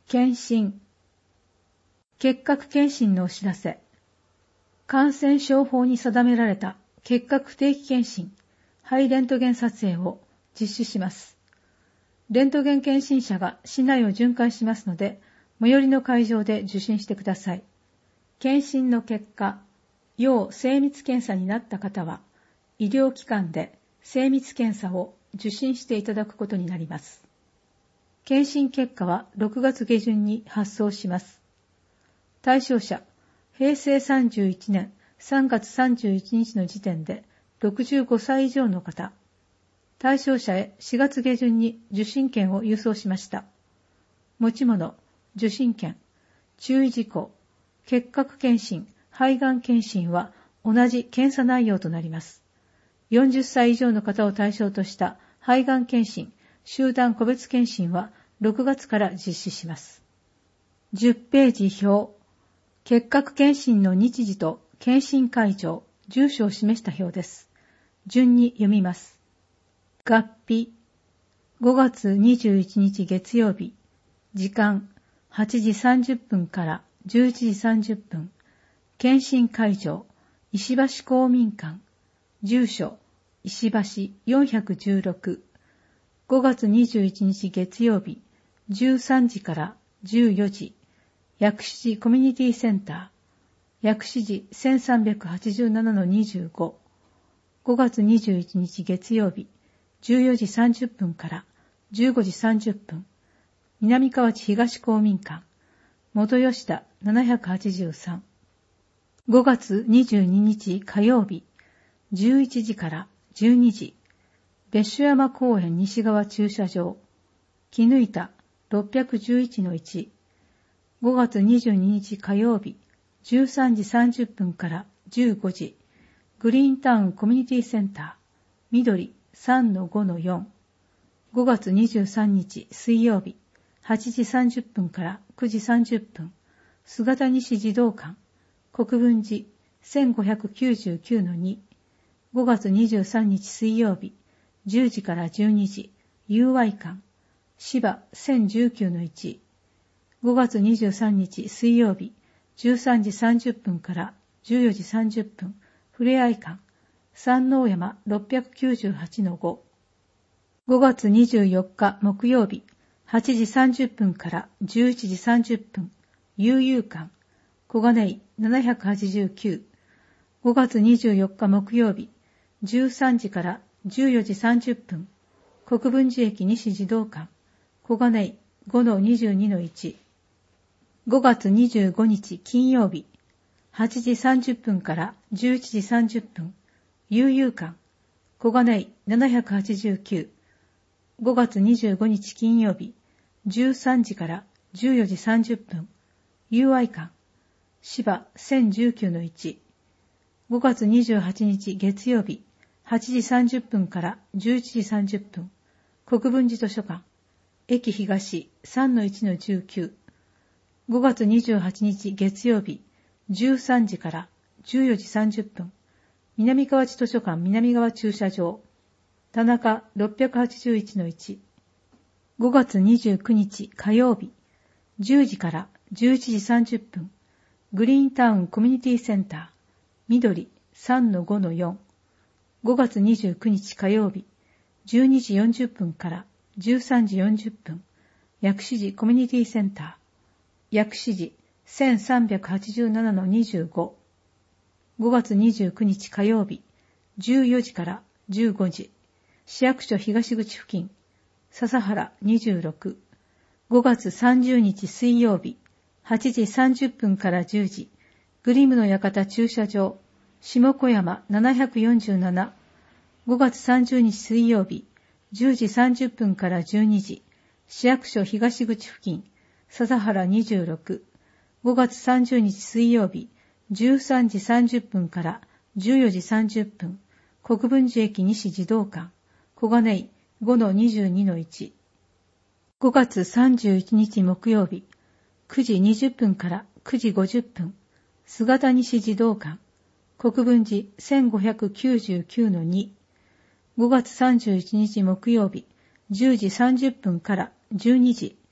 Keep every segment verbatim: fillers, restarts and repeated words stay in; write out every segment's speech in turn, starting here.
検診。結核検診のお知らせ。感染症法に定められた結核定期検診、肺レントゲン撮影を実施します。レントゲン検診車が市内を巡回しますので、最寄りの会場で受診してください。検診の結果、要精密検査になった方は、医療機関で精密検査を受診していただくことになります。検診結果はろくがつ下旬に発送します。対象者、へいせいさんじゅういちねんさんがつさんじゅういちにちの時点でろくじゅうごさい以上の方、対象者へしがつ下旬に受診券を郵送しました。持ち物、受診券、注意事項、結核検診、肺がん検診は同じ検査内容となります。よんじゅっさい以上の方を対象とした肺がん検診、集団個別検診はろくがつから実施します。じゅっページ表、結核検診の日時と検診会場、住所を示した表です。順に読みます。合日、ごがつにじゅういちにち月曜日、時間はちじさんじゅっぷんからじゅういちじさんじゅっぷん、検診会場、石橋公民館、住所、石橋よんひゃくじゅうろく、ごがつにじゅういちにち月曜日、じゅうさんじからじゅうよじ、薬師寺コミュニティセンター、薬師寺 せんさんびゃくはちじゅうななのにじゅうご、ごがつにじゅういちにち月曜日、じゅうよじさんじゅっぷんからじゅうごじさんじゅっぷん、南河内東公民館、元吉田ななひゃくはちじゅうさん、ごがつにじゅうににち火曜日、じゅういちじからじゅうにじ、別所山公園西側駐車場、木抜いた ろっぴゃくじゅういちのいち、ごがつにじゅうににち火曜日、じゅうさんじさんじゅっぷんからじゅうごじ、グリーンタウンコミュニティセンター、緑 さんのごのよん、ごがつにじゅうさんにち水曜日、はちじさんじゅっぷんからくじさんじゅっぷん、姿西児童館、国分寺 せんごひゃくきゅうじゅうきゅうのに、ごがつにじゅうさんにち水曜日、じゅうじからじゅうにじ、友愛館、芝 せんじゅうきゅうのいち、ごがつにじゅうさんにち水曜日、じゅうさんじさんじゅっぷんからじゅうよじさんじゅっぷん、ふれあい館、山王山 ろっぴゃくきゅうじゅうはちのご、ごがつにじゅうよっか木曜日、はちじさんじゅっぷんからじゅういちじさんじゅっぷん、悠々館、小金井ななひゃくはちじゅうきゅう、ごがつにじゅうよっか木曜日、じゅうさんじからじゅうよじさんじゅっぷん、国分寺駅西児童館、小金井 ごのにじゅうにのいち、ごがつにじゅうごにち金曜日、はちじさんじゅっぷんからじゅういちじさんじゅっぷん、悠々館、小金井ななひゃくはちじゅうきゅう、ごがつにじゅうごにち金曜日、じゅうさんじからじゅうよじさんじゅっぷん、友愛館、芝 せんじゅうきゅうのいち、ごがつにじゅうはちにち月曜日、はちじさんじゅっぷんからじゅういちじさんじゅっぷん、国分寺図書館、駅東 さんのいちのじゅうきゅう、ごがつにじゅうはちにち月曜日、じゅうさんじからじゅうよじさんじゅっぷん、南河内図書館南側駐車場、田中ろっぴゃくはちじゅういちのいち、ごがつにじゅうくにち火曜日、じゅうじからじゅういちじさんじゅっぷん、グリーンタウンコミュニティセンター、緑 さんのごのよん、ごがつにじゅうくにち火曜日、じゅうにじよんじゅっぷんからじゅうさんじよんじゅっぷん、薬師寺コミュニティセンター、薬師寺 せんさんびゃくはちじゅうななのにじゅうご、ごがつにじゅうくにち火曜日、じゅうよじからじゅうごじ、市役所東口付近、笹原にじゅうろく、ごがつさんじゅうにち水曜日、はちじさんじゅっぷんからじゅうじ、グリムの館駐車場、下小山ななひゃくよんじゅうなな、ごがつさんじゅうにち水曜日、じゅうじさんじゅっぷんからじゅうにじ、市役所東口付近、笹原にじゅうろく、ごがつさんじゅうにち水曜日、じゅうさんじさんじゅっぷんからじゅうよじさんじゅっぷん、国分寺駅西児童館、小金井 ごのにじゅうにのいち、ごがつさんじゅういちにち木曜日、くじにじゅっぷんからくじごじゅっぷん、姿西児童館、国分寺 せんごひゃくきゅうじゅうきゅうのに、ごがつさんじゅういちにち木曜日、じゅうじさんじゅっぷんからじゅうにじ、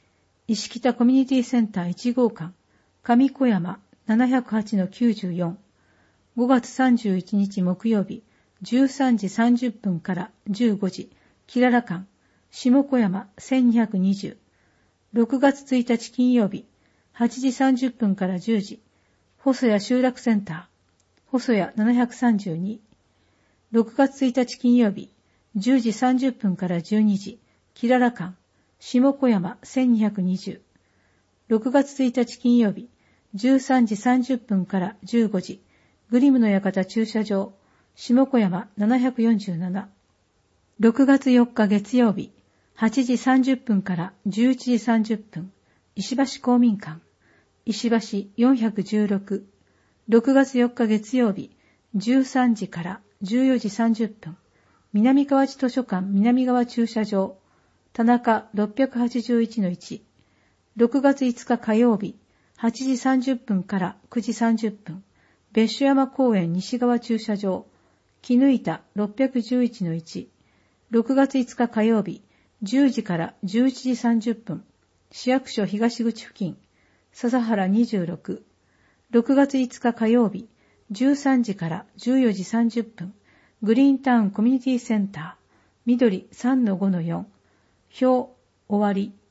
石北コミュニティセンターいち号館、上小山 ななひゃくはちのきゅうじゅうよん、ごがつさんじゅういちにち木曜日、じゅうさんじさんじゅっぷんからじゅうごじ、キララ館、下小山せんにひゃくにじゅう、ろくがつついたち金曜日、はちじさんじゅっぷんからじゅうじ、細谷集落センター、細谷ななひゃくさんじゅうに、ろくがつついたち金曜日、じゅうじさんじゅっぷんからじゅうにじ、キララ館、下小山せんにひゃくにじゅう、ろくがつついたち金曜日、じゅうさんじさんじゅっぷんからじゅうごじ、グリムの館駐車場、下小山ななひゃくよんじゅうなな、ろくがつよっか月曜日、はちじさんじゅっぷんからじゅういちじさんじゅっぷん、石橋公民館、石橋よんひゃくじゅうろく、ろくがつよっか月曜日、じゅうさんじからじゅうよじさんじゅっぷん、南河内図書館南側駐車場、田中ろっぴゃくはちじゅういちのいち、ろくがついつか火曜日、はちじさんじゅっぷんからくじさんじゅっぷん、別所山公園西側駐車場、絹板ろっぴゃくじゅういちのいち、ろくがついつか火曜日、じゅうじからじゅういちじさんじゅっぷん、市役所東口付近、笹原にじゅうろく、ろくがついつか火曜日、じゅうさんじからじゅうよじさんじゅっぷん、グリーンタウンコミュニティセンター、緑 さんのごのよん、表終わり。